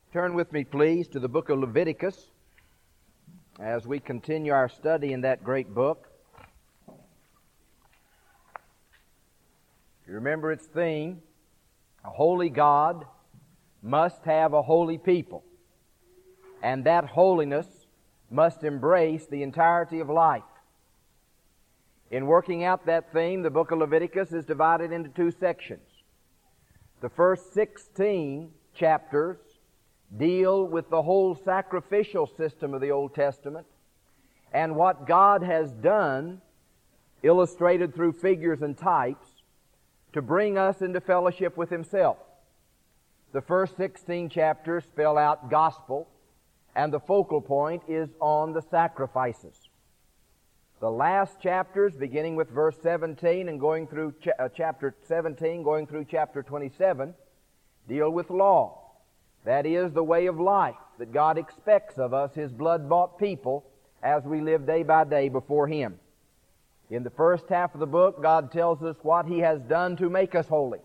Turn with me, please, to the book of Leviticus as we continue our study in that great book. You remember its theme, a holy God must have a holy people, and that holiness must embrace the entirety of life. In working out that theme, the book of Leviticus is divided into two sections. The first 16 chapters deal with the whole sacrificial system of the Old Testament and what God has done, illustrated through figures and types, to bring us into fellowship with Himself. The first 16 chapters spell out gospel, and the focal point is on the sacrifices. The last chapters, beginning with verse 17 and going through chapter 17, going through chapter 27, deal with law. That is the way of life that God expects of us, His blood-bought people, as we live day by day before Him. In the first half of the book, God tells us what He has done to make us holy.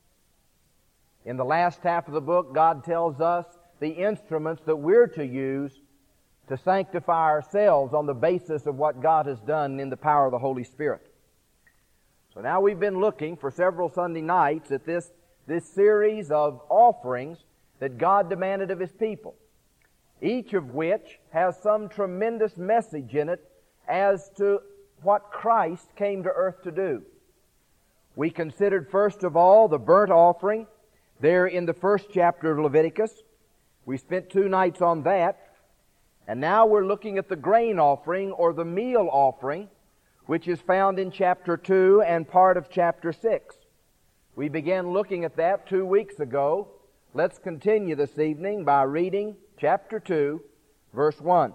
In the last half of the book, God tells us the instruments that we're to use to sanctify ourselves on the basis of what God has done in the power of the Holy Spirit. So now we've been looking for several Sunday nights at this series of offerings that God demanded of His people, each of which has some tremendous message in it as to what Christ came to earth to do. We considered first of all the burnt offering there in the first chapter of Leviticus. We spent 2 nights on that. And now we're looking at the grain offering or the meal offering, which is found in chapter 2 and part of chapter 6. We began looking at that 2 weeks ago. Let's continue this evening by reading chapter 2, verse 1.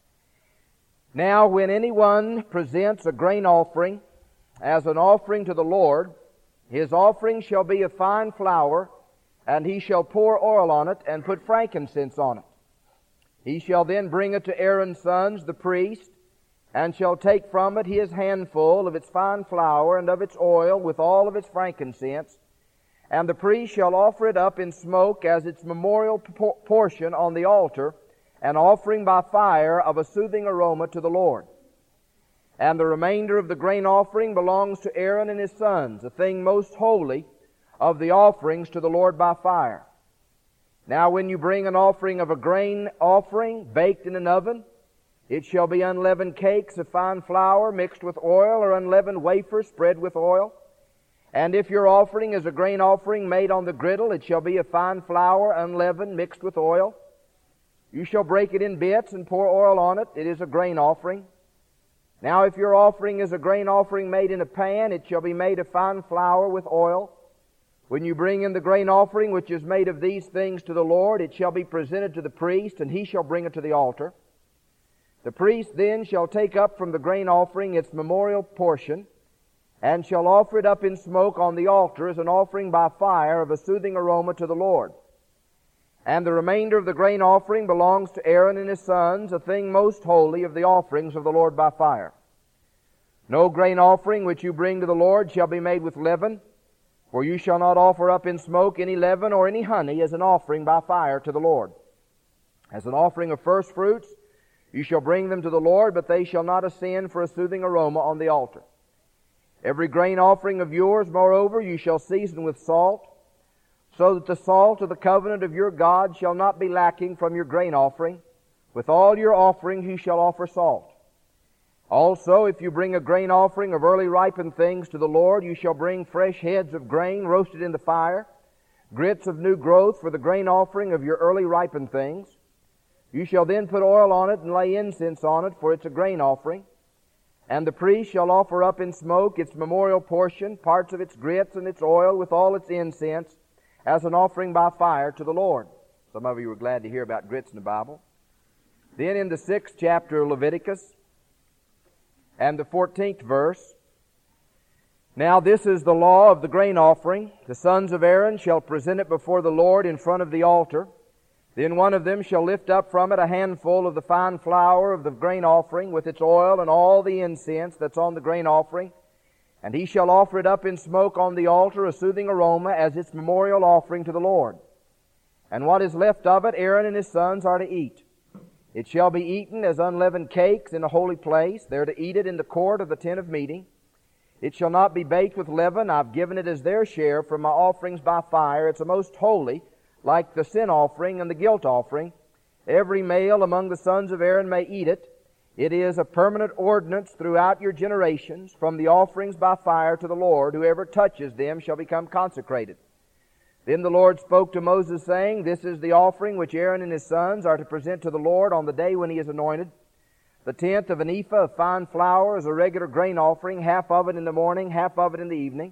Now when anyone presents a grain offering as an offering to the Lord, his offering shall be of fine flour, and he shall pour oil on it and put frankincense on it. He shall then bring it to Aaron's sons, the priest, and shall take from it his handful of its fine flour and of its oil with all of its frankincense, and the priest shall offer it up in smoke as its memorial portion on the altar, an offering by fire of a soothing aroma to the Lord. And the remainder of the grain offering belongs to Aaron and his sons, a thing most holy of the offerings to the Lord by fire. Now when you bring an offering of a grain offering baked in an oven, it shall be unleavened cakes of fine flour mixed with oil, or unleavened wafers spread with oil. And if your offering is a grain offering made on the griddle, it shall be of fine flour, unleavened, mixed with oil. You shall break it in bits and pour oil on it. It is a grain offering. Now if your offering is a grain offering made in a pan, it shall be made of fine flour with oil. When you bring in the grain offering which is made of these things to the Lord, it shall be presented to the priest, and he shall bring it to the altar. The priest then shall take up from the grain offering its memorial portion, and shall offer it up in smoke on the altar as an offering by fire of a soothing aroma to the Lord. And the remainder of the grain offering belongs to Aaron and his sons, a thing most holy of the offerings of the Lord by fire. No grain offering which you bring to the Lord shall be made with leaven, for you shall not offer up in smoke any leaven or any honey as an offering by fire to the Lord. As an offering of first fruits, you shall bring them to the Lord, but they shall not ascend for a soothing aroma on the altar. Every grain offering of yours, moreover, you shall season with salt, so that the salt of the covenant of your God shall not be lacking from your grain offering. With all your offerings you shall offer salt. Also, if you bring a grain offering of early ripened things to the Lord, you shall bring fresh heads of grain roasted in the fire, grits of new growth for the grain offering of your early ripened things. You shall then put oil on it and lay incense on it, for it's a grain offering. And the priest shall offer up in smoke its memorial portion, parts of its grits and its oil with all its incense, as an offering by fire to the Lord. Some of you were glad to hear about grits in the Bible. Then in the 6th chapter of Leviticus and the 14th verse, now this is the law of the grain offering. The sons of Aaron shall present it before the Lord in front of the altar. Then one of them shall lift up from it a handful of the fine flour of the grain offering with its oil and all the incense that's on the grain offering. And he shall offer it up in smoke on the altar, a soothing aroma, as its memorial offering to the Lord. And what is left of it, Aaron and his sons are to eat. It shall be eaten as unleavened cakes in a holy place. They're to eat it in the court of the tent of meeting. It shall not be baked with leaven. I've given it as their share from my offerings by fire. It's a most holy, like the sin offering and the guilt offering. Every male among the sons of Aaron may eat it. It is a permanent ordinance throughout your generations. From the offerings by fire to the Lord, whoever touches them shall become consecrated. Then the Lord spoke to Moses, saying, This is the offering which Aaron and his sons are to present to the Lord on the day when he is anointed. The tenth of an ephah of fine flour is a regular grain offering, half of it in the morning, half of it in the evening.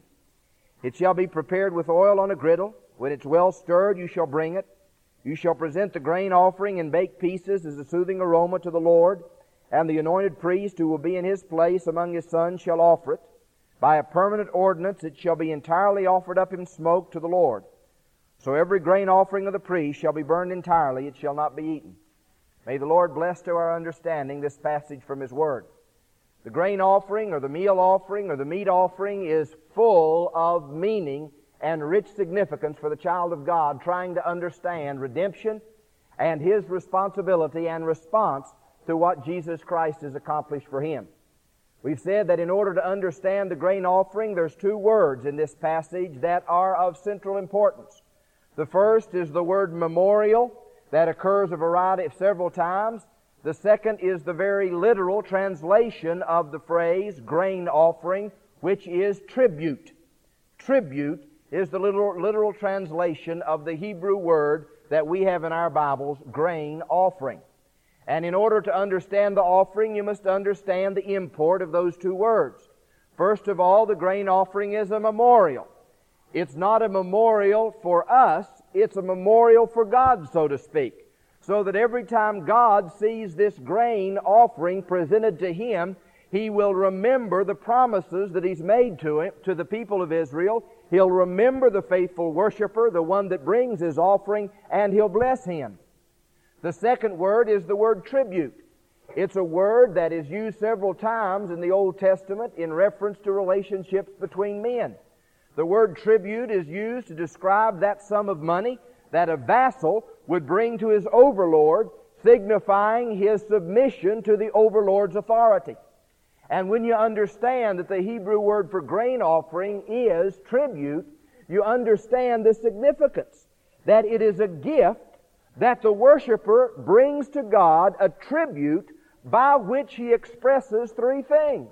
It shall be prepared with oil on a griddle. When it's well stirred, you shall bring it. You shall present the grain offering in baked pieces as a soothing aroma to the Lord, and the anointed priest who will be in his place among his sons shall offer it. By a permanent ordinance it shall be entirely offered up in smoke to the Lord. So every grain offering of the priest shall be burned entirely, it shall not be eaten. May the Lord bless to our understanding this passage from His Word. The grain offering or the meal offering or the meat offering is full of meaning and rich significance for the child of God trying to understand redemption and his responsibility and response to what Jesus Christ has accomplished for him. We've said that in order to understand the grain offering, there's two words in this passage that are of central importance. The first is the word memorial that occurs several times. The second is the very literal translation of the phrase grain offering, which is tribute. Tribute is the literal translation of the Hebrew word that we have in our Bibles, grain offering. And in order to understand the offering, you must understand the import of those two words. First of all, the grain offering is a memorial. It's not a memorial for us, it's a memorial for God, so to speak. So that every time God sees this grain offering presented to Him, He will remember the promises that He's made to the people of Israel. He'll remember the faithful worshiper, the one that brings his offering, and He'll bless him. The second word is the word tribute. It's a word that is used several times in the Old Testament in reference to relationships between men. The word tribute is used to describe that sum of money that a vassal would bring to his overlord, signifying his submission to the overlord's authority. And when you understand that the Hebrew word for grain offering is tribute, you understand the significance that it is a gift that the worshiper brings to God, a tribute by which he expresses three things.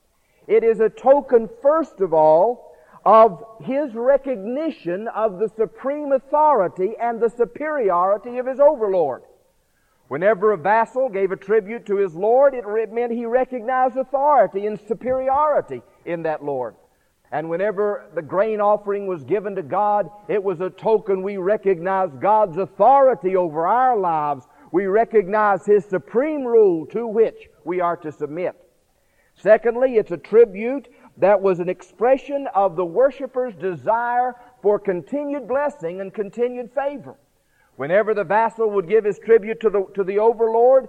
It is a token, first of all, of his recognition of the supreme authority and the superiority of his overlord. Whenever a vassal gave a tribute to his lord, it meant he recognized authority and superiority in that lord. And whenever the grain offering was given to God, it was a token we recognize God's authority over our lives. We recognize His supreme rule to which we are to submit. Secondly, it's a tribute that was an expression of the worshiper's desire for continued blessing and continued favor. Whenever the vassal would give his tribute to the overlord,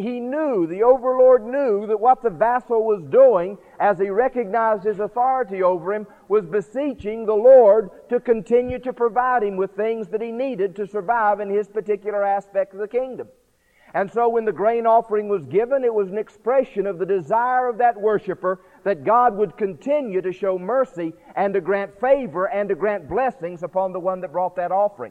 the overlord knew that what the vassal was doing as he recognized his authority over him was beseeching the Lord to continue to provide him with things that he needed to survive in his particular aspect of the kingdom. And so when the grain offering was given, it was an expression of the desire of that worshiper that God would continue to show mercy and to grant favor and to grant blessings upon the one that brought that offering.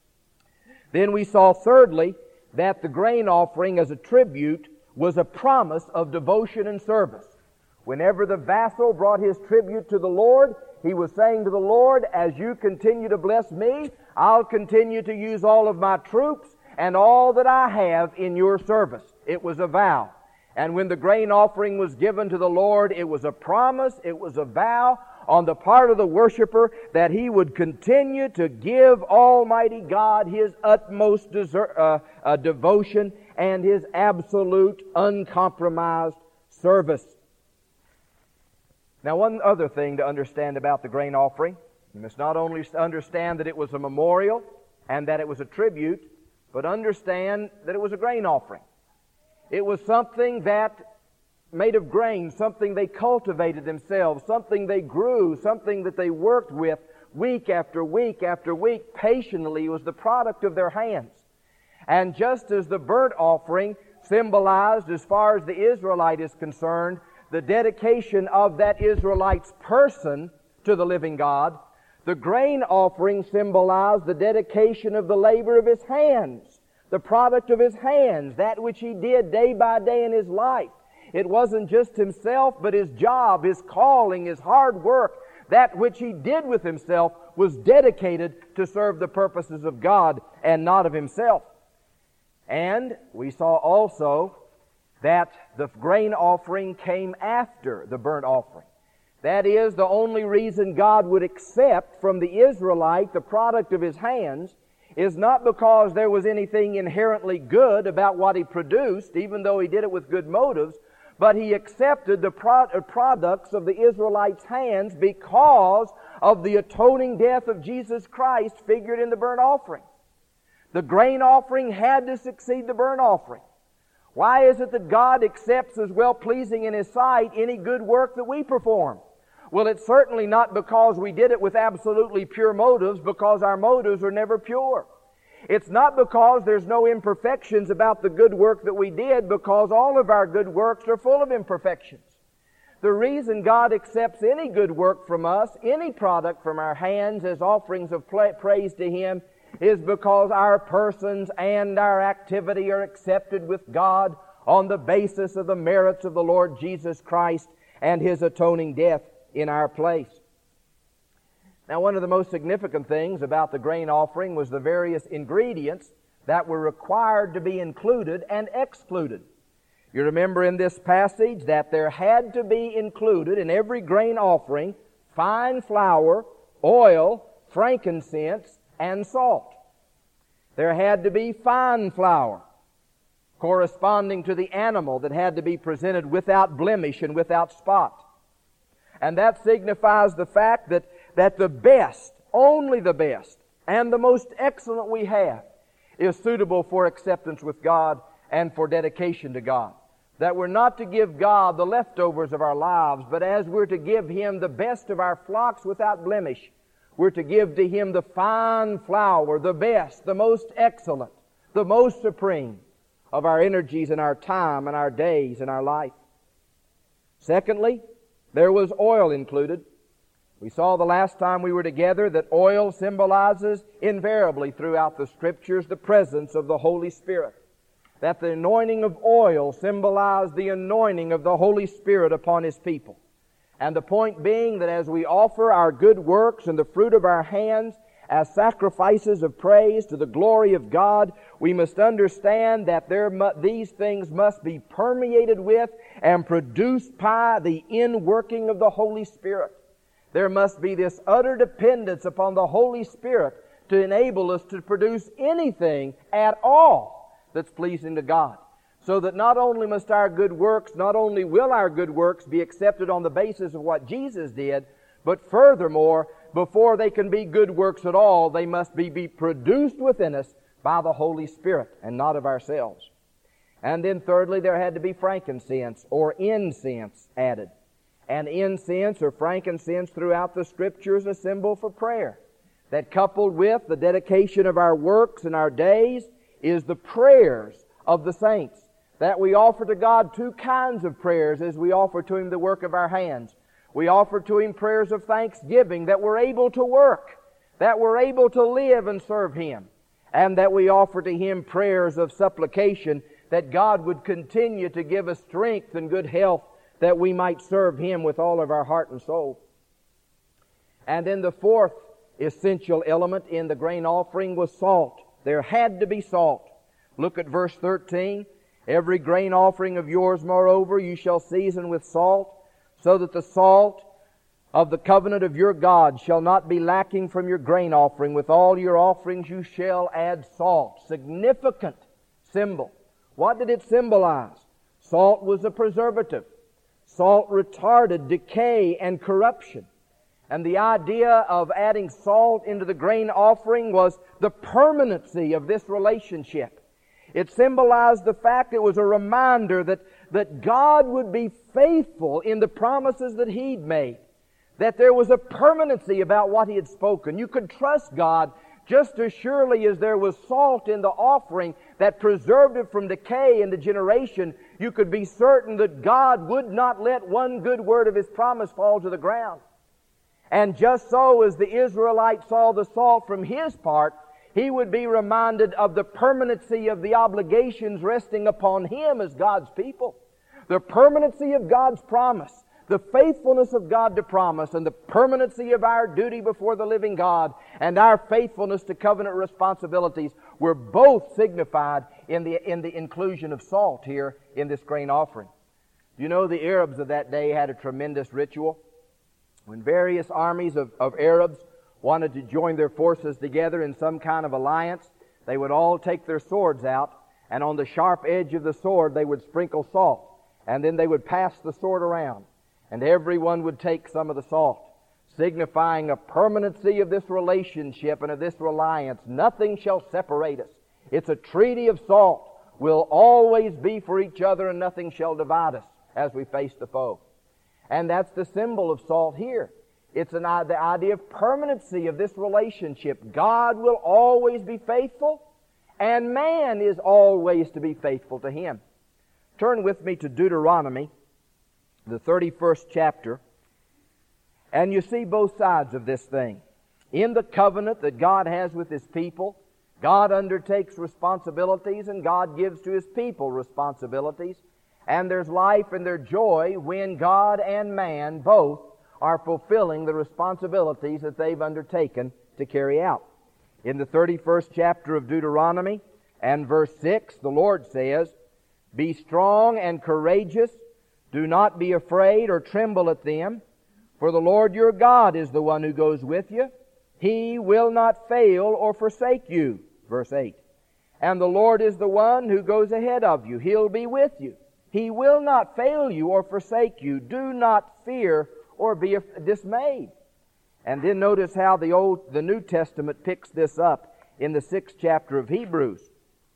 Then we saw, thirdly, that the grain offering as a tribute was a promise of devotion and service. Whenever the vassal brought his tribute to the Lord, he was saying to the Lord, as you continue to bless me, I'll continue to use all of my troops and all that I have in your service. It was a vow. And when the grain offering was given to the Lord, it was a promise, it was a vow on the part of the worshiper that he would continue to give Almighty God His utmost devotion and His absolute, uncompromised service. Now, one other thing to understand about the grain offering, you must not only understand that it was a memorial and that it was a tribute, but understand that it was a grain offering. It was something that made of grain, something they cultivated themselves, something they grew, something that they worked with week after week after week, patiently, was the product of their hands. And just as the burnt offering symbolized, as far as the Israelite is concerned, the dedication of that Israelite's person to the living God, the grain offering symbolized the dedication of the labor of his hands, the product of his hands, that which he did day by day in his life. It wasn't just himself, but his job, his calling, his hard work. That which he did with himself was dedicated to serve the purposes of God and not of himself. And we saw also that the grain offering came after the burnt offering. That is, the only reason God would accept from the Israelite the product of his hands is not because there was anything inherently good about what he produced, even though he did it with good motives, but he accepted the products of the Israelites' hands because of the atoning death of Jesus Christ figured in the burnt offering. The grain offering had to succeed the burnt offering. Why is it that God accepts as well-pleasing in His sight any good work that we perform? Well, it's certainly not because we did it with absolutely pure motives, because our motives are never pure. It's not because there's no imperfections about the good work that we did, because all of our good works are full of imperfections. The reason God accepts any good work from us, any product from our hands as offerings of praise to Him, is because our persons and our activity are accepted with God on the basis of the merits of the Lord Jesus Christ and His atoning death in our place. Now, one of the most significant things about the grain offering was the various ingredients that were required to be included and excluded. You remember in this passage that there had to be included in every grain offering fine flour, oil, frankincense, and salt. There had to be fine flour, corresponding to the animal that had to be presented without blemish and without spot. And that signifies the fact that the best, only the best, and the most excellent we have is suitable for acceptance with God and for dedication to God. That we're not to give God the leftovers of our lives, but as we're to give Him the best of our flocks without blemish, we're to give to Him the fine flour, the best, the most excellent, the most supreme of our energies and our time and our days and our life. Secondly, there was oil included. We saw the last time we were together that oil symbolizes invariably throughout the Scriptures the presence of the Holy Spirit. That the anointing of oil symbolized the anointing of the Holy Spirit upon His people. And the point being that as we offer our good works and the fruit of our hands as sacrifices of praise to the glory of God, we must understand that these things must be permeated with and produced by the inworking of the Holy Spirit. There must be this utter dependence upon the Holy Spirit to enable us to produce anything at all that's pleasing to God. So that not only must our good works, not only will our good works be accepted on the basis of what Jesus did, but furthermore, before they can be good works at all, they must be produced within us by the Holy Spirit and not of ourselves. And then thirdly, there had to be frankincense or incense added. And incense or frankincense throughout the Scriptures is a symbol for prayer. That coupled with the dedication of our works and our days is the prayers of the saints. That we offer to God two kinds of prayers as we offer to Him the work of our hands. We offer to Him prayers of thanksgiving that we're able to work, that we're able to live and serve Him, and that we offer to Him prayers of supplication that God would continue to give us strength and good health that we might serve Him with all of our heart and soul. And then the fourth essential element in the grain offering was salt. There had to be salt. Look at verse 13. Every grain offering of yours, moreover, you shall season with salt, so that the salt of the covenant of your God shall not be lacking from your grain offering. With all your offerings you shall add salt. Significant symbol. What did it symbolize? Salt was a preservative. Salt retarded decay and corruption. And the idea of adding salt into the grain offering was the permanency of this relationship. It symbolized the fact, it was a reminder that God would be faithful in the promises that He'd made. that there was a permanency about what He had spoken. You could trust God just as surely as there was salt in the offering that preserved it from decay and degeneration. You could be certain that God would not let one good word of His promise fall to the ground. And just so as the Israelites saw the salt from His part, he would be reminded of the permanency of the obligations resting upon him as God's people. The permanency of God's promise, the faithfulness of God to promise, and the permanency of our duty before the living God, and our faithfulness to covenant responsibilities were both signified in the inclusion of salt here in this grain offering. You know, the Arabs of that day had a tremendous ritual. When various armies of Arabs wanted to join their forces together in some kind of alliance, they would all take their swords out, and on the sharp edge of the sword they would sprinkle salt, and then they would pass the sword around, and everyone would take some of the salt, signifying a permanency of this relationship and of this reliance. Nothing shall separate us. It's a treaty of salt. We'll always be for each other, and nothing shall divide us as we face the foe. And that's the symbol of salt here. It's the idea of permanency of this relationship. God will always be faithful, and man is always to be faithful to Him. Turn with me to Deuteronomy, the 31st chapter, and you see both sides of this thing. In the covenant that God has with His people, God undertakes responsibilities, and God gives to His people responsibilities. And there's life and there's joy when God and man both are fulfilling the responsibilities that they've undertaken to carry out. In the 31st chapter of Deuteronomy and verse 6, the Lord says, "Be strong and courageous. Do not be afraid or tremble at them. For the Lord your God is the one who goes with you. He will not fail or forsake you." Verse 8. "And the Lord is the one who goes ahead of you. He'll be with you. He will not fail you or forsake you. Do not fear or be dismayed." And then notice how the New Testament picks this up in the 6th chapter of Hebrews.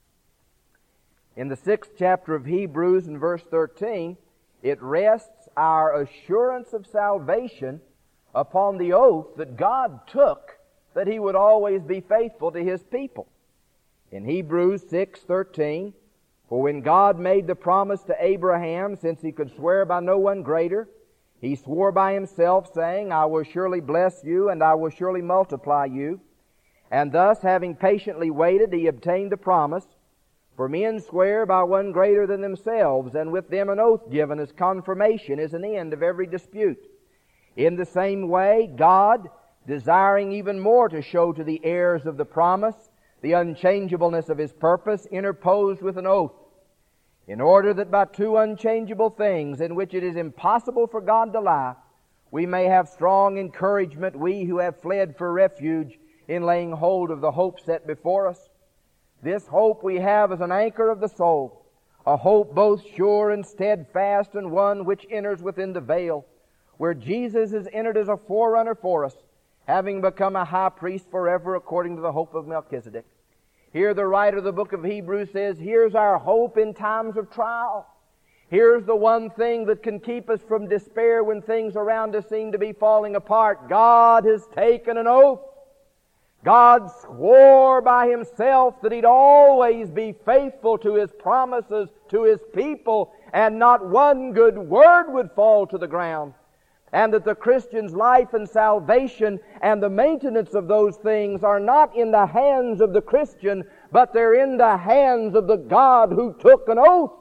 In the 6th chapter of Hebrews, in verse 13, it rests our assurance of salvation upon the oath that God took that He would always be faithful to His people. In Hebrews 6:13, "For when God made the promise to Abraham, since He could swear by no one greater, He swore by Himself, saying, I will surely bless you, and I will surely multiply you. And thus, having patiently waited, He obtained the promise. For men swear by one greater than themselves, and with them an oath given as confirmation is an end of every dispute. In the same way, God, desiring even more to show to the heirs of the promise the unchangeableness of His purpose, interposed with an oath, in order that by two unchangeable things in which it is impossible for God to lie, we may have strong encouragement, we who have fled for refuge in laying hold of the hope set before us. This hope we have as an anchor of the soul, a hope both sure and steadfast, and one which enters within the veil, where Jesus is entered as a forerunner for us, having become a high priest forever according to the hope of Melchizedek." Here the writer of the book of Hebrews says, here's our hope in times of trial. Here's the one thing that can keep us from despair when things around us seem to be falling apart. God has taken an oath. God swore by Himself that He'd always be faithful to His promises to His people, and not one good word would fall to the ground. And that the Christian's life and salvation and the maintenance of those things are not in the hands of the Christian, but they're in the hands of the God who took an oath.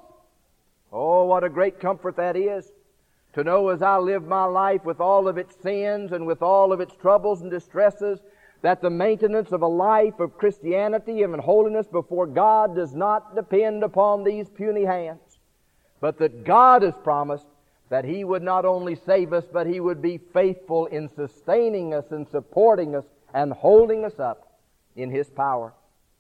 Oh, what a great comfort that is, to know as I live my life with all of its sins and with all of its troubles and distresses, that the maintenance of a life of Christianity and holiness before God does not depend upon these puny hands, but that God has promised that He would not only save us, but He would be faithful in sustaining us and supporting us and holding us up in His power.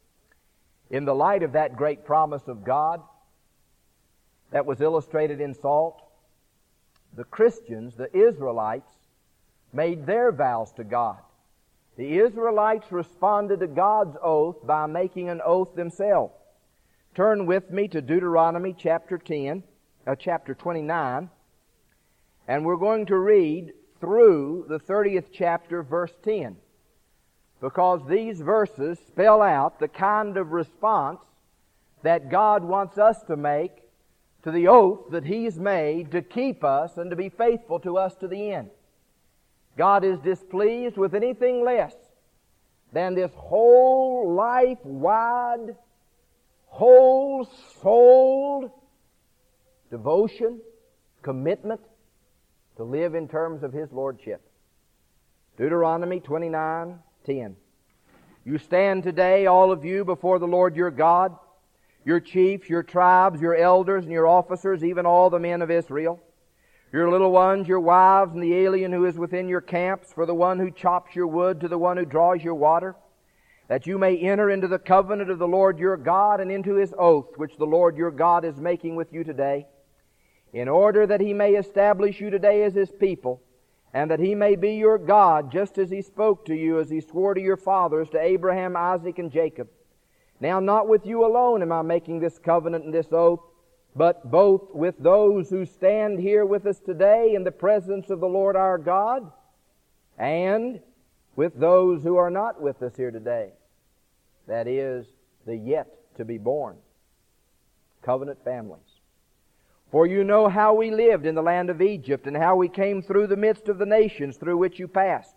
In the light of that great promise of God that was illustrated in salt, the Christians, the Israelites, made their vows to God. The Israelites responded to God's oath by making an oath themselves. Turn with me to Deuteronomy chapter 29, and we're going to read through the 30th chapter, verse 10, because these verses spell out the kind of response that God wants us to make to the oath that He's made to keep us and to be faithful to us to the end. God is displeased with anything less than this whole life-wide, whole-souled devotion, commitment to live in terms of His Lordship. Deuteronomy 29:10. You stand today, all of you, before the Lord your God, your chiefs, your tribes, your elders, and your officers, even all the men of Israel, your little ones, your wives, and the alien who is within your camps, for the one who chops your wood to the one who draws your water, that you may enter into the covenant of the Lord your God and into His oath, which the Lord your God is making with you today, in order that He may establish you today as His people, and that He may be your God, just as He spoke to you, as He swore to your fathers, to Abraham, Isaac, and Jacob. Now not with you alone am I making this covenant and this oath, but both with those who stand here with us today in the presence of the Lord our God, and with those who are not with us here today. That is, the yet to be born. Covenant families. For you know how we lived in the land of Egypt, and how we came through the midst of the nations through which you passed.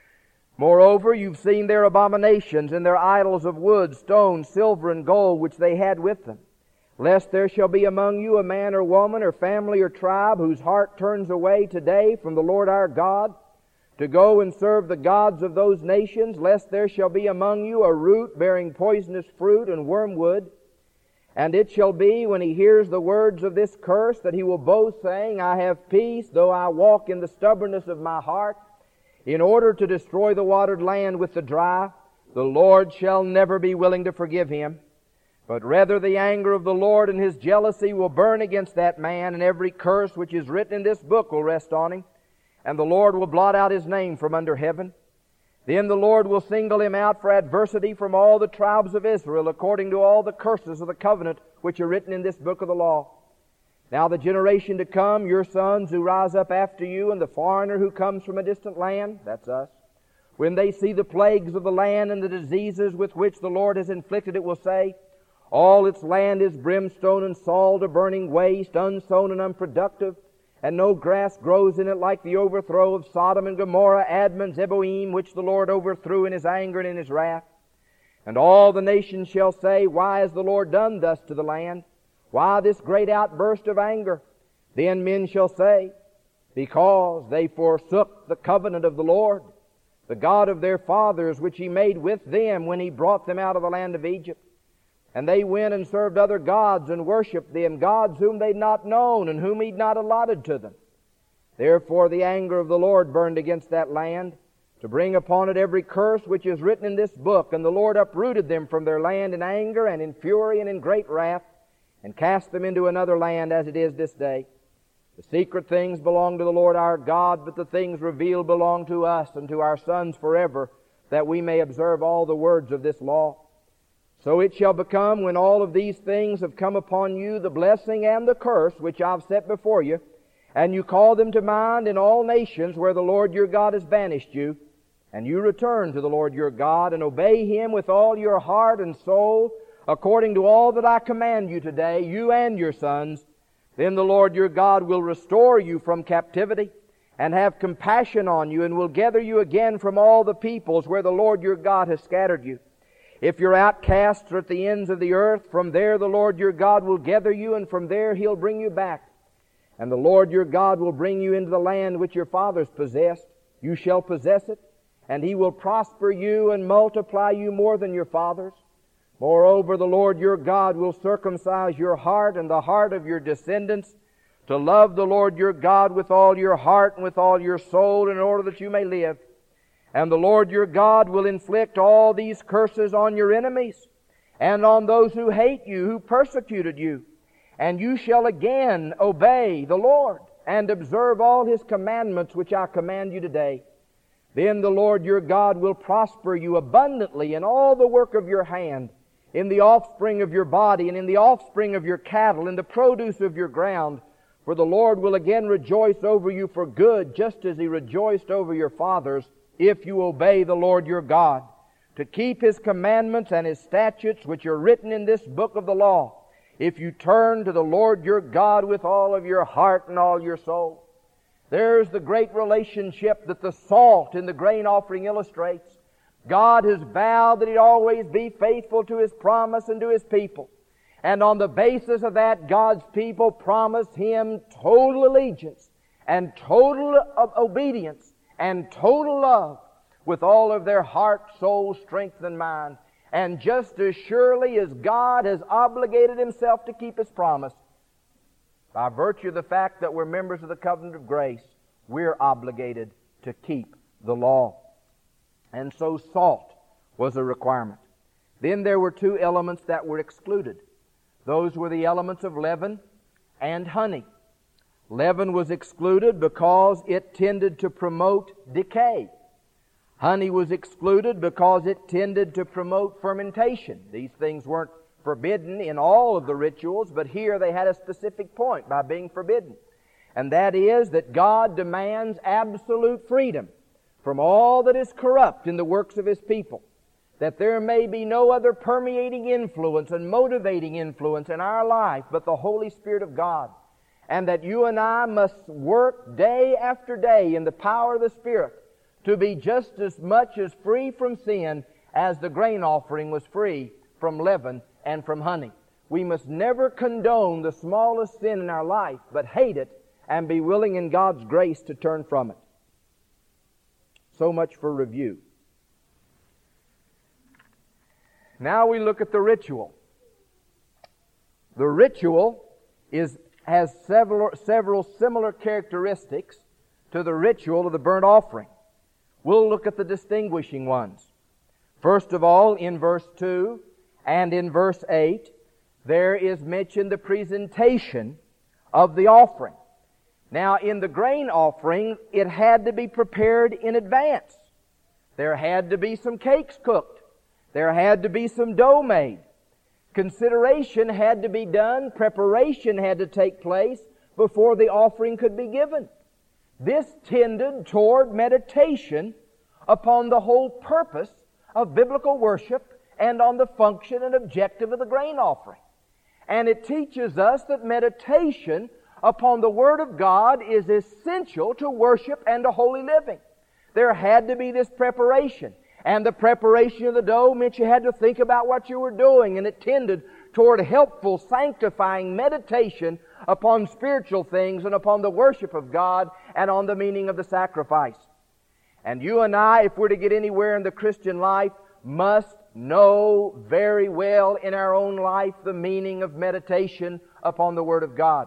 Moreover, you've seen their abominations and their idols of wood, stone, silver, and gold, which they had with them. Lest there shall be among you a man or woman or family or tribe whose heart turns away today from the Lord our God to go and serve the gods of those nations, lest there shall be among you a root bearing poisonous fruit and wormwood. And it shall be, when he hears the words of this curse, that he will boast, saying, I have peace, though I walk in the stubbornness of my heart, in order to destroy the watered land with the dry. The Lord shall never be willing to forgive him, but rather the anger of the Lord and His jealousy will burn against that man, and every curse which is written in this book will rest on him, and the Lord will blot out his name from under heaven. Then the Lord will single him out for adversity from all the tribes of Israel, according to all the curses of the covenant which are written in this book of the law. Now the generation to come, your sons who rise up after you, and the foreigner who comes from a distant land, that's us, when they see the plagues of the land and the diseases with which the Lord has inflicted it, will say, all its land is brimstone and salt, a burning waste, unsown and unproductive, and no grass grows in it, like the overthrow of Sodom and Gomorrah, Admah, Zeboim, which the Lord overthrew in His anger and in His wrath. And all the nations shall say, why has the Lord done thus to the land? Why this great outburst of anger? Then men shall say, because they forsook the covenant of the Lord, the God of their fathers, which He made with them when He brought them out of the land of Egypt. And they went and served other gods and worshipped them, gods whom they'd not known and whom He'd not allotted to them. Therefore the anger of the Lord burned against that land, to bring upon it every curse which is written in this book. And the Lord uprooted them from their land in anger and in fury and in great wrath, and cast them into another land, as it is this day. The secret things belong to the Lord our God, but the things revealed belong to us and to our sons forever, that we may observe all the words of this law. So it shall become, when all of these things have come upon you, the blessing and the curse which I've set before you, and you call them to mind in all nations where the Lord your God has banished you, and you return to the Lord your God, and obey Him with all your heart and soul, according to all that I command you today, you and your sons, then the Lord your God will restore you from captivity, and have compassion on you, and will gather you again from all the peoples where the Lord your God has scattered you. If your outcasts are at the ends of the earth, from there the Lord your God will gather you, and from there He'll bring you back. And the Lord your God will bring you into the land which your fathers possessed. You shall possess it, and He will prosper you and multiply you more than your fathers. Moreover, the Lord your God will circumcise your heart and the heart of your descendants, to love the Lord your God with all your heart and with all your soul, in order that you may live. And the Lord your God will inflict all these curses on your enemies, and on those who hate you, who persecuted you. And you shall again obey the Lord, and observe all His commandments which I command you today. Then the Lord your God will prosper you abundantly in all the work of your hand, in the offspring of your body, and in the offspring of your cattle, in the produce of your ground. For the Lord will again rejoice over you for good, just as He rejoiced over your fathers, if you obey the Lord your God, to keep His commandments and His statutes, which are written in this book of the law, if you turn to the Lord your God with all of your heart and all your soul. There's the great relationship that the salt in the grain offering illustrates. God has vowed that He'd always be faithful to His promise and to His people. And on the basis of that, God's people promised Him total allegiance and total obedience and total love with all of their heart, soul, strength, and mind. And just as surely as God has obligated Himself to keep His promise, by virtue of the fact that we're members of the covenant of grace, we're obligated to keep the law. And so salt was a requirement. Then there were two elements that were excluded. Those were the elements of leaven and honey. Leaven was excluded because it tended to promote decay. Honey was excluded because it tended to promote fermentation. These things weren't forbidden in all of the rituals, but here they had a specific point by being forbidden. And that is that God demands absolute freedom from all that is corrupt in the works of His people, that there may be no other permeating influence and motivating influence in our life but the Holy Spirit of God, and that you and I must work day after day in the power of the Spirit to be just as much as free from sin as the grain offering was free from leaven and from honey. We must never condone the smallest sin in our life, but hate it and be willing in God's grace to turn from it. So much for review. Now we look at the ritual. The ritual has several similar characteristics to the ritual of the burnt offering. We'll look at the distinguishing ones. First of all, in verse 2 and in verse 8, there is mentioned the presentation of the offering. Now, in the grain offering, it had to be prepared in advance. There had to be some cakes cooked. There had to be some dough made. Consideration had to be done. Preparation had to take place before the offering could be given. This tended toward meditation upon the whole purpose of biblical worship and on the function and objective of the grain offering. And it teaches us that meditation upon the Word of God is essential to worship and to holy living. There had to be this preparation. And the preparation of the dough meant you had to think about what you were doing, and it tended toward helpful, sanctifying meditation upon spiritual things and upon the worship of God and on the meaning of the sacrifice. And you and I, if we're to get anywhere in the Christian life, must know very well in our own life the meaning of meditation upon the Word of God.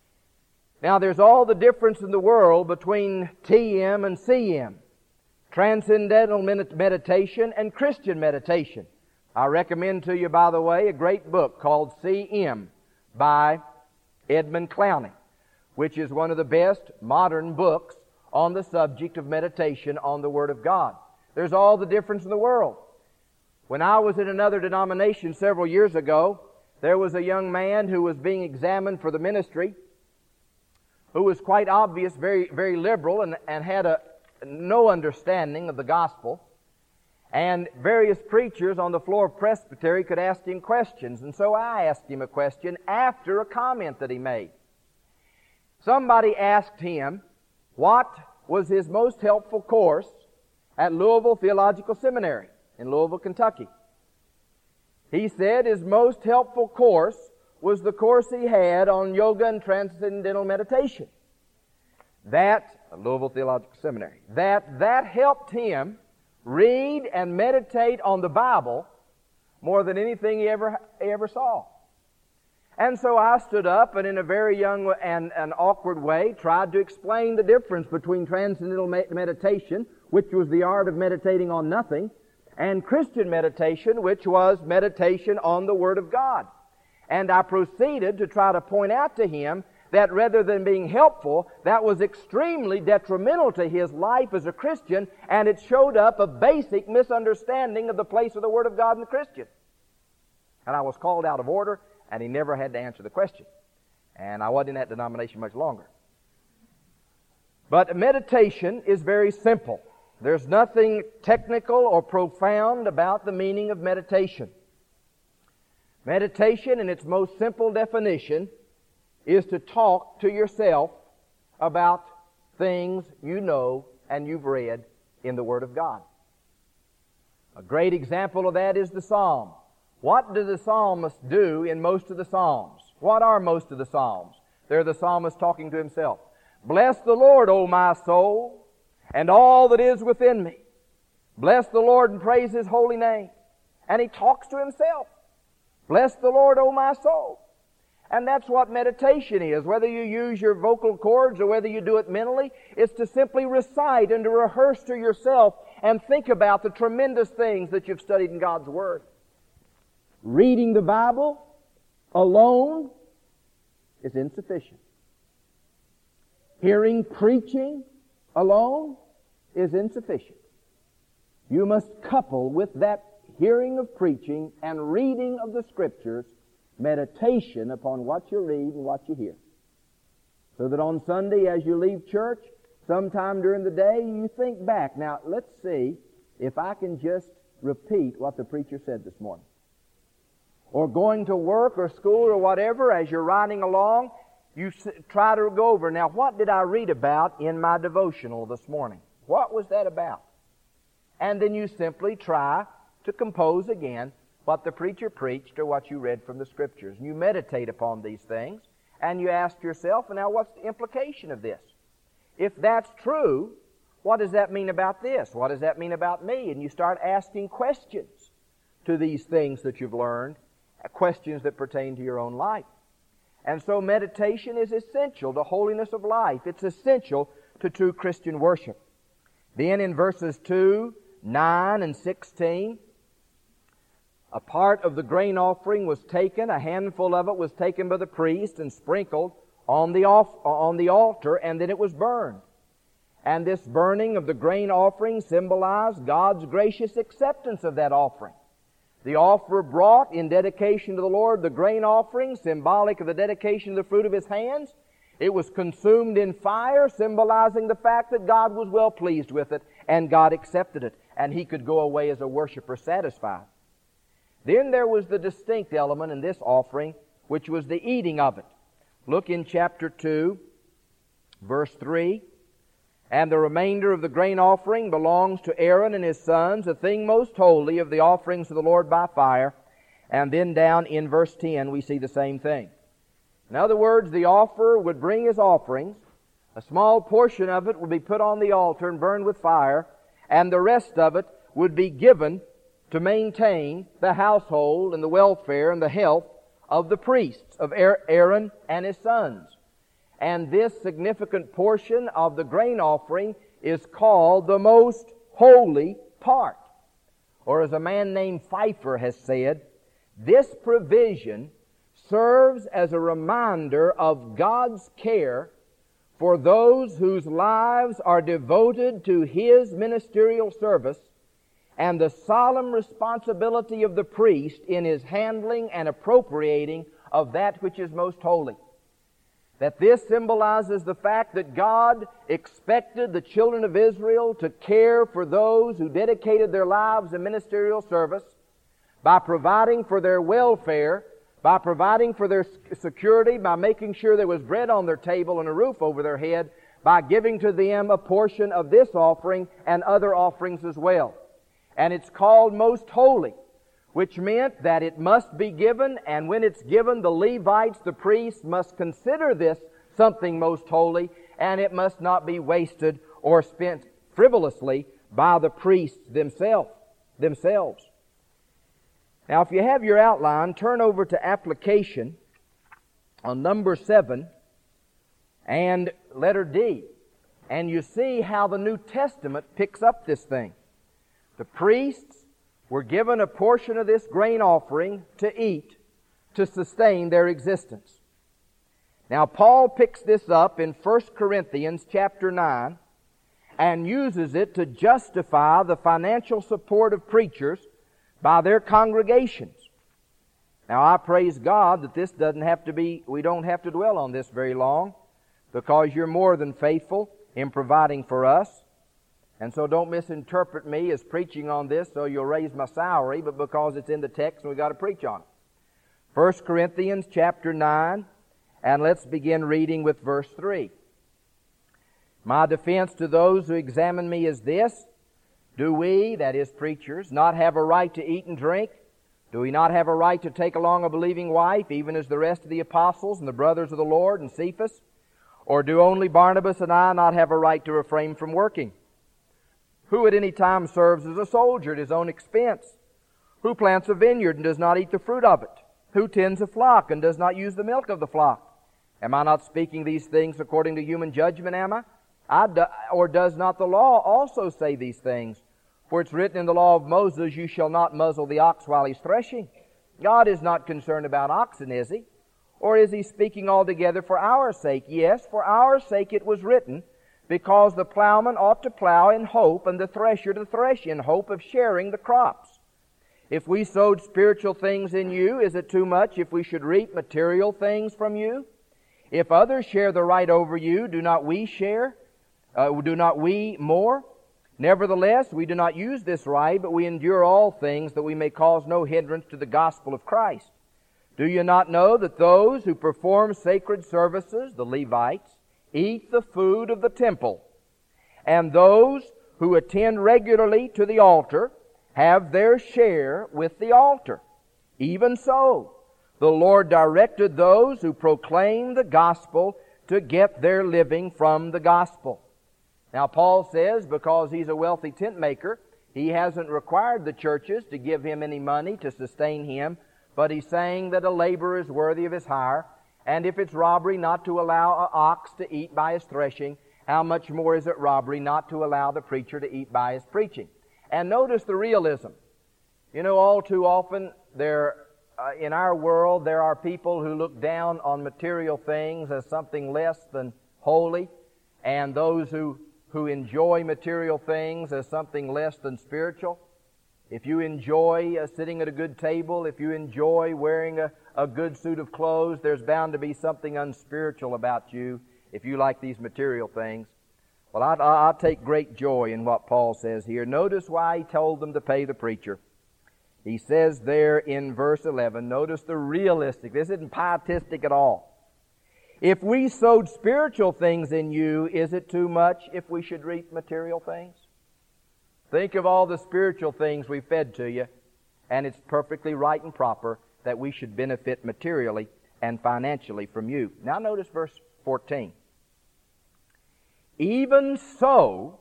Now, there's all the difference in the world between TM and CM. Transcendental meditation and Christian meditation. I recommend to you, by the way, a great book called CM by Edmund Clowney, which is one of the best modern books on the subject of meditation on the Word of God. There's all the difference in the world. When I was in another denomination several years ago, there was a young man who was being examined for the ministry, who was quite obvious, very, very liberal, and had no understanding of the gospel. And various preachers on the floor of presbytery could ask him questions. And so I asked him a question after a comment that he made. Somebody asked him what was his most helpful course at Louisville Theological Seminary in Louisville, Kentucky. He said his most helpful course was the course he had on yoga and transcendental meditation. Louisville Theological Seminary. That helped him read and meditate on the Bible more than anything he ever saw. And so I stood up and in a very young and awkward way tried to explain the difference between transcendental meditation, which was the art of meditating on nothing, and Christian meditation, which was meditation on the Word of God. And I proceeded to try to point out to him that rather than being helpful, that was extremely detrimental to his life as a Christian, and it showed up a basic misunderstanding of the place of the Word of God in the Christian. And I was called out of order, and he never had to answer the question. And I wasn't in that denomination much longer. But meditation is very simple. There's nothing technical or profound about the meaning of meditation. Meditation, in its most simple definition, is to talk to yourself about things you know and you've read in the Word of God. A great example of that is the Psalm. What do the psalmist do in most of the Psalms? What are most of the Psalms? They're the psalmist talking to himself. Bless the Lord, O my soul, and all that is within me. Bless the Lord and praise His holy name. And he talks to himself. Bless the Lord, O my soul. And that's what meditation is. Whether you use your vocal cords or whether you do it mentally, it's to simply recite and to rehearse to yourself and think about the tremendous things that you've studied in God's Word. Reading the Bible alone is insufficient. Hearing preaching alone is insufficient. You must couple with that hearing of preaching and reading of the Scriptures meditation upon what you read and what you hear. So that on Sunday as you leave church, sometime during the day, you think back. Now, let's see if I can just repeat what the preacher said this morning. Or going to work or school or whatever, as you're riding along, you try to go over, now what did I read about in my devotional this morning? What was that about? And then you simply try to compose again what the preacher preached or what you read from the Scriptures. And you meditate upon these things, and you ask yourself, now what's the implication of this? If that's true, what does that mean about this? What does that mean about me? And you start asking questions to these things that you've learned, questions that pertain to your own life. And so meditation is essential to holiness of life. It's essential to true Christian worship. Then in verses 2, 9, and 16, a part of the grain offering was taken, a handful of it was taken by the priest and sprinkled on the altar, and then it was burned. And this burning of the grain offering symbolized God's gracious acceptance of that offering. The offerer brought in dedication to the Lord the grain offering, symbolic of the dedication of the fruit of his hands. It was consumed in fire, symbolizing the fact that God was well pleased with it, and God accepted it, and he could go away as a worshiper satisfied. Then there was the distinct element in this offering, which was the eating of it. Look in chapter 2, verse 3. And the remainder of the grain offering belongs to Aaron and his sons, a thing most holy of the offerings of the Lord by fire. And then down in verse 10 we see the same thing. In other words, the offerer would bring his offerings, a small portion of it would be put on the altar and burned with fire, and the rest of it would be given to maintain the household and the welfare and the health of the priests, of Aaron and his sons. And this significant portion of the grain offering is called the most holy part. Or as a man named Pfeiffer has said, this provision serves as a reminder of God's care for those whose lives are devoted to His ministerial service and the solemn responsibility of the priest in his handling and appropriating of that which is most holy. That this symbolizes the fact that God expected the children of Israel to care for those who dedicated their lives in ministerial service by providing for their welfare, by providing for their security, by making sure there was bread on their table and a roof over their head, by giving to them a portion of this offering and other offerings as well. And it's called most holy, which meant that it must be given, and when it's given, the Levites, the priests, must consider this something most holy, and it must not be wasted or spent frivolously by the priests themselves. Now, if you have your outline, turn over to application on number 7 and letter D, and you see how the New Testament picks up this thing. The priests were given a portion of this grain offering to eat to sustain their existence. Now, Paul picks this up in 1 Corinthians chapter 9 and uses it to justify the financial support of preachers by their congregations. Now I praise God that this doesn't have to be, we don't have to dwell on this very long, because you're more than faithful in providing for us. And so don't misinterpret me as preaching on this so you'll raise my salary, but because it's in the text and we've got to preach on it. 1 Corinthians chapter 9, and let's begin reading with verse 3. My defense to those who examine me is this: do we, that is preachers, not have a right to eat and drink? Do we not have a right to take along a believing wife, even as the rest of the apostles and the brothers of the Lord and Cephas? Or do only Barnabas and I not have a right to refrain from working? Who at any time serves as a soldier at his own expense? Who plants a vineyard and does not eat the fruit of it? Who tends a flock and does not use the milk of the flock? Am I not speaking these things according to human judgment, am I? Or does not the law also say these things? For it's written in the law of Moses, you shall not muzzle the ox while he's threshing. God is not concerned about oxen, is He? Or is He speaking altogether for our sake? Yes, for our sake it was written, because the plowman ought to plow in hope, and the thresher to thresh in hope of sharing the crops. If we sowed spiritual things in you, is it too much if we should reap material things from you? If others share the right over you, do not we share? Do not we more? Nevertheless, we do not use this right, but we endure all things, that we may cause no hindrance to the gospel of Christ. Do you not know that those who perform sacred services, the Levites, eat the food of the temple, and those who attend regularly to the altar have their share with the altar? Even so, the Lord directed those who proclaim the gospel to get their living from the gospel. Now Paul says, because he's a wealthy tent maker, he hasn't required the churches to give him any money to sustain him, but he's saying that a laborer is worthy of his hire, and if it's robbery not to allow an ox to eat by his threshing, how much more is it robbery not to allow the preacher to eat by his preaching? And notice the realism. You know, all too often in our world there are people who look down on material things as something less than holy, and those who enjoy material things as something less than spiritual. If you enjoy sitting at a good table, if you enjoy wearing a good suit of clothes, there's bound to be something unspiritual about you if you like these material things. Well, I take great joy in what Paul says here. Notice why he told them to pay the preacher. He says there in verse 11, notice the realistic. This isn't pietistic at all. If we sowed spiritual things in you, is it too much if we should reap material things? Think of all the spiritual things we fed to you, and it's perfectly right and proper that we should benefit materially and financially from you. Now notice verse 14. Even so,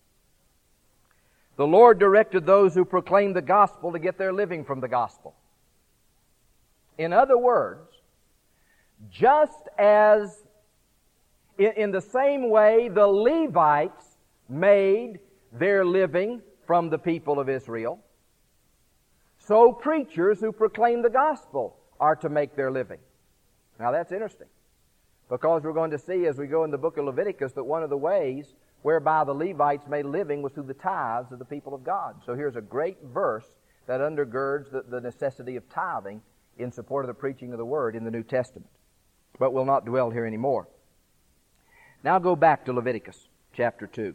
the Lord directed those who proclaim the gospel to get their living from the gospel. In other words, just as in the same way the Levites made their living from the people of Israel, so preachers who proclaim the gospel are to make their living. Now that's interesting, because we're going to see as we go in the book of Leviticus that one of the ways whereby the Levites made a living was through the tithes of the people of God. So here's a great verse that undergirds the necessity of tithing in support of the preaching of the Word in the New Testament. But we'll not dwell here anymore. Now go back to Leviticus chapter 2.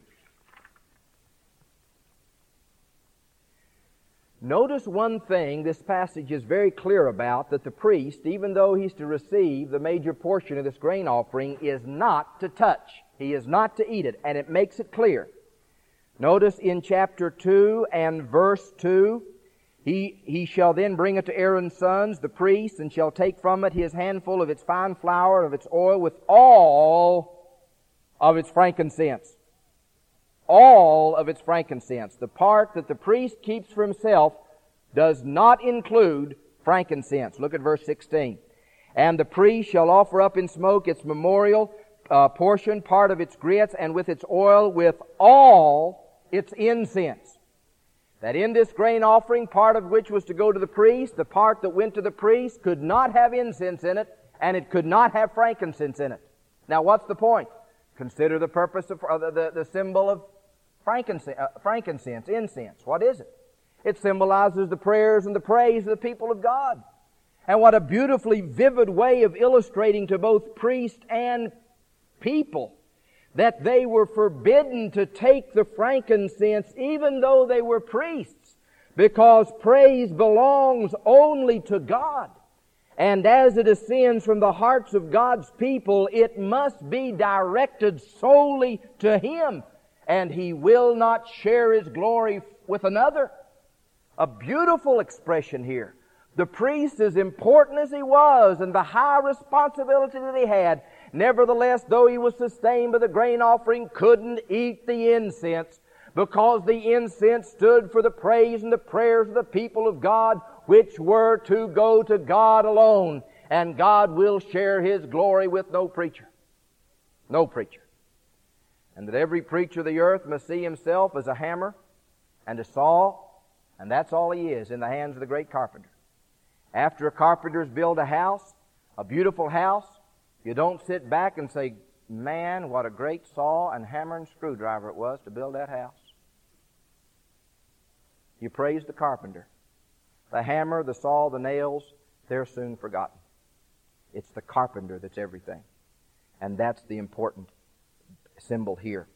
Notice one thing this passage is very clear about, that the priest, even though he's to receive the major portion of this grain offering, is not to touch. He is not to eat it, and it makes it clear. Notice in chapter 2 and verse 2, He shall then bring it to Aaron's sons, the priests, and shall take from it his handful of its fine flour and of its oil with all of its frankincense. All of its frankincense. The part that the priest keeps for himself does not include frankincense. Look at verse 16. And the priest shall offer up in smoke its memorial portion, part of its grits, and with its oil, with all its incense. That in this grain offering, part of which was to go to the priest, the part that went to the priest could not have incense in it, and it could not have frankincense in it. Now what's the point? Consider the purpose of the symbol of frankincense, incense. What is it? It symbolizes the prayers and the praise of the people of God. And what a beautifully vivid way of illustrating to both priest and people that they were forbidden to take the frankincense even though they were priests, because praise belongs only to God. And as it ascends from the hearts of God's people, it must be directed solely to Him, and He will not share His glory with another. A beautiful expression here. The priest, as important as he was and the high responsibility that he had, nevertheless, though he was sustained by the grain offering, couldn't eat the incense, because the incense stood for the praise and the prayers of the people of God, which were to go to God alone. And God will share His glory with no preacher. No preacher. And that every preacher of the earth must see himself as a hammer and a saw, and that's all he is in the hands of the great carpenter. After a carpenter's built a house, a beautiful house, you don't sit back and say, man, what a great saw and hammer and screwdriver it was to build that house. You praise the carpenter. The hammer, the saw, the nails, they're soon forgotten. It's the carpenter that's everything. And that's the important symbol here.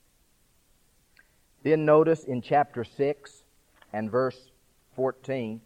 Then notice in chapter 6 and verse 14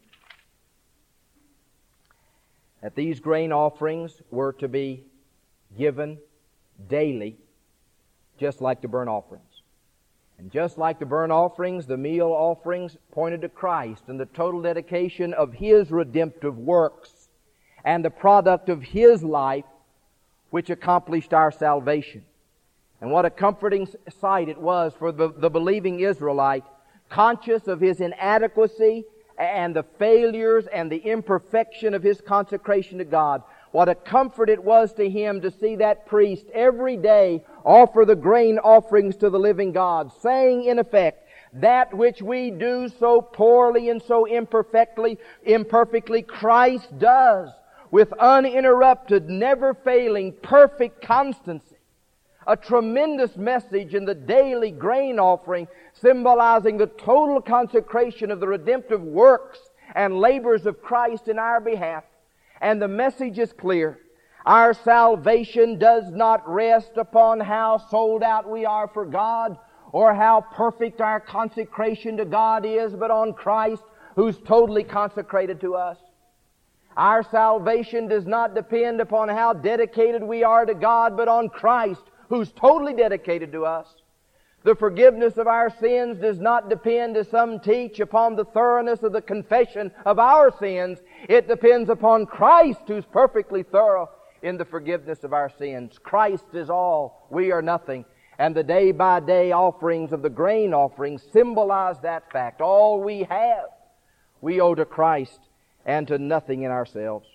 that these grain offerings were to be given daily, just like the burnt offerings. And just like the burnt offerings, the meal offerings pointed to Christ and the total dedication of His redemptive works and the product of His life which accomplished our salvation. And what a comforting sight it was for the believing Israelite, conscious of his inadequacy and the failures and the imperfection of his consecration to God. What a comfort it was to him to see that priest every day offer the grain offerings to the living God, saying in effect, that which we do so poorly and so imperfectly, Christ does with uninterrupted, never failing, perfect constancy. A tremendous message in the daily grain offering, symbolizing the total consecration of the redemptive works and labors of Christ in our behalf. And the message is clear. Our salvation does not rest upon how sold out we are for God or how perfect our consecration to God is, but on Christ, who's totally consecrated to us. Our salvation does not depend upon how dedicated we are to God, but on Christ, who's totally dedicated to us. The forgiveness of our sins does not depend, as some teach, upon the thoroughness of the confession of our sins. It depends upon Christ, who's perfectly thorough in the forgiveness of our sins. Christ is all. We are nothing. And the day-by-day offerings of the grain offerings symbolize that fact. All we have, we owe to Christ and to nothing in ourselves.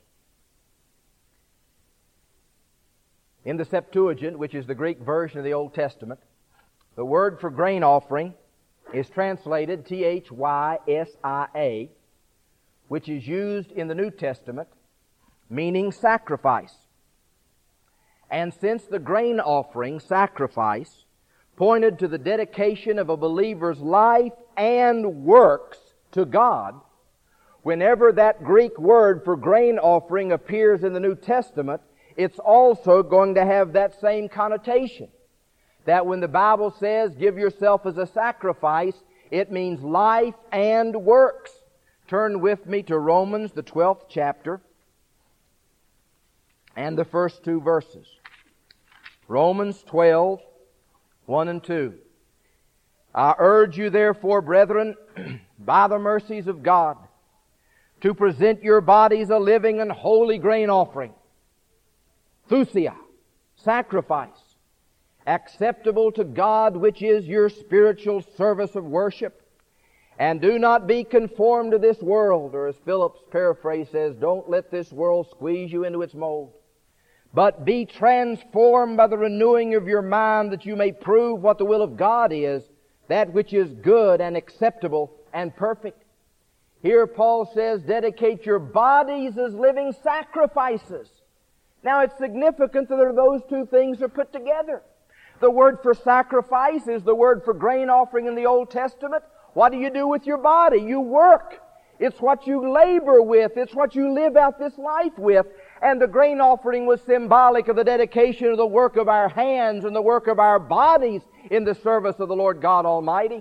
In the Septuagint, which is the Greek version of the Old Testament, the word for grain offering is translated Thysia, which is used in the New Testament, meaning sacrifice. And since the grain offering, sacrifice, pointed to the dedication of a believer's life and works to God, whenever that Greek word for grain offering appears in the New Testament, it's also going to have that same connotation. That when the Bible says, give yourself as a sacrifice, it means life and works. Turn with me to Romans, the 12th chapter, and the first 2 verses. Romans 12, 1 and 2. I urge you therefore, brethren, by the mercies of God, to present your bodies a living and holy grain offering, Thusia, sacrifice, acceptable to God, which is your spiritual service of worship. And do not be conformed to this world, or as Phillips' paraphrase says, don't let this world squeeze you into its mold. But be transformed by the renewing of your mind, that you may prove what the will of God is, that which is good and acceptable and perfect. Here Paul says, dedicate your bodies as living sacrifices. Now it's significant that those two things are put together. The word for sacrifice is the word for grain offering in the Old Testament. What do you do with your body? You work. It's what you labor with. It's what you live out this life with. And the grain offering was symbolic of the dedication of the work of our hands and the work of our bodies in the service of the Lord God Almighty.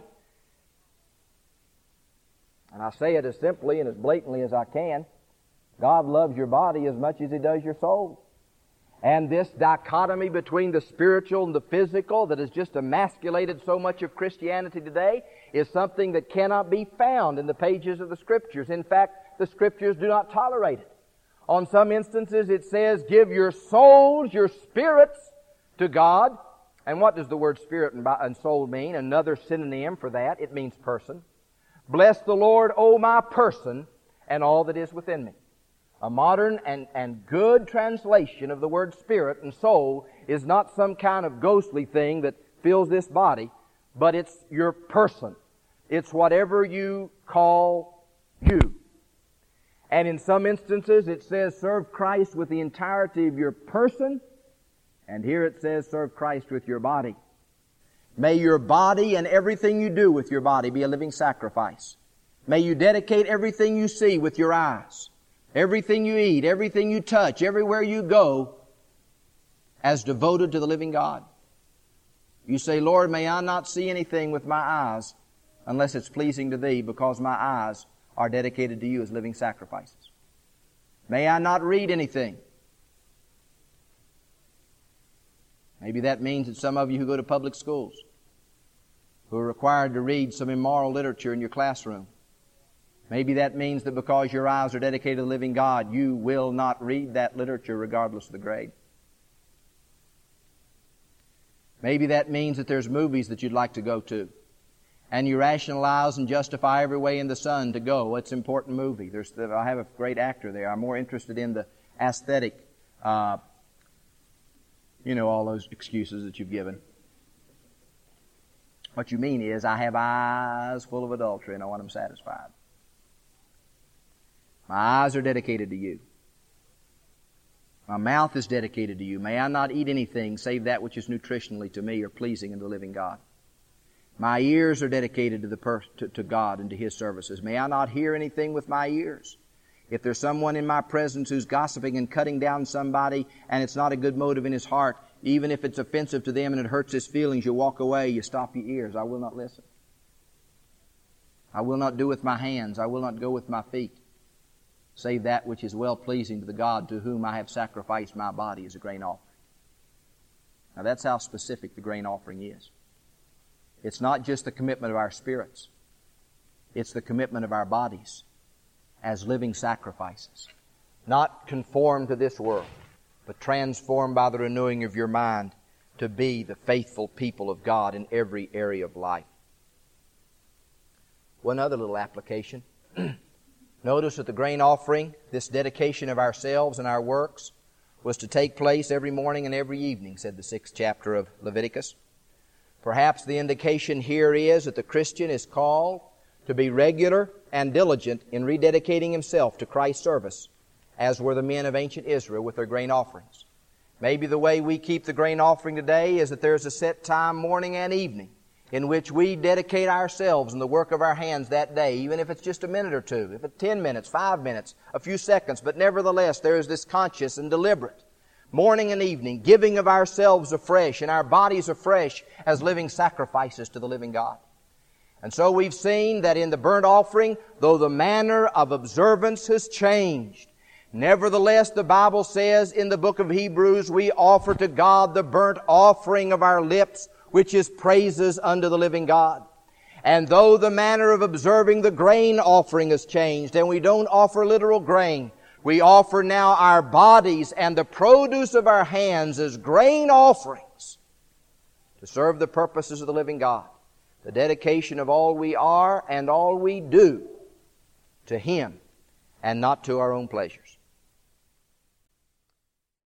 And I say it as simply and as blatantly as I can. God loves your body as much as He does your soul. And this dichotomy between the spiritual and the physical that has just emasculated so much of Christianity today is something that cannot be found in the pages of the Scriptures. In fact, the Scriptures do not tolerate it. On some instances it says, give your souls, your spirits to God. And what does the word spirit and soul mean? Another synonym for that, it means person. Bless the Lord, O my person, and all that is within me. A modern and good translation of the word spirit and soul is not some kind of ghostly thing that fills this body, but it's your person. It's whatever you call you. And in some instances it says serve Christ with the entirety of your person, and here it says serve Christ with your body. May your body and everything you do with your body be a living sacrifice. May you dedicate everything you see with your eyes, everything you eat, everything you touch, everywhere you go, as devoted to the living God. You say, Lord, may I not see anything with my eyes unless it's pleasing to Thee, because my eyes are dedicated to You as living sacrifices. May I not read anything. Maybe that means that some of you who go to public schools, who are required to read some immoral literature in your classroom, maybe that means that because your eyes are dedicated to the living God, you will not read that literature regardless of the grade. Maybe that means that there's movies that you'd like to go to, and you rationalize and justify every way in the sun to go. It's an important movie. I have a great actor there. I'm more interested in the aesthetic, all those excuses that you've given. What you mean is, I have eyes full of adultery and I want them satisfied. My eyes are dedicated to You. My mouth is dedicated to You. May I not eat anything save that which is nutritionally to me or pleasing unto the living God. My ears are dedicated to God and to His services. May I not hear anything with my ears. If there's someone in my presence who's gossiping and cutting down somebody and it's not a good motive in his heart, even if it's offensive to them and it hurts his feelings, you walk away, you stop your ears. I will not listen. I will not do with my hands. I will not go with my feet, save that which is well-pleasing to the God to whom I have sacrificed my body as a grain offering. Now that's how specific the grain offering is. It's not just the commitment of our spirits. It's the commitment of our bodies as living sacrifices. Not conformed to this world, but transformed by the renewing of your mind to be the faithful people of God in every area of life. One other little application. Notice that the grain offering, this dedication of ourselves and our works, was to take place every morning and every evening, said the 6th chapter of Leviticus. Perhaps the indication here is that the Christian is called to be regular and diligent in rededicating himself to Christ's service, as were the men of ancient Israel with their grain offerings. Maybe the way we keep the grain offering today is that there's a set time, morning and evening, in which we dedicate ourselves in the work of our hands that day, even if it's just a minute or two, if it's 10 minutes, 5 minutes, a few seconds, but nevertheless there is this conscious and deliberate morning and evening giving of ourselves afresh and our bodies afresh as living sacrifices to the living God. And so we've seen that in the burnt offering, though the manner of observance has changed, nevertheless the Bible says in the book of Hebrews, we offer to God the burnt offering of our lips, which is praises unto the living God. And though the manner of observing the grain offering has changed, and we don't offer literal grain, we offer now our bodies and the produce of our hands as grain offerings to serve the purposes of the living God. The dedication of all we are and all we do to Him and not to our own pleasures.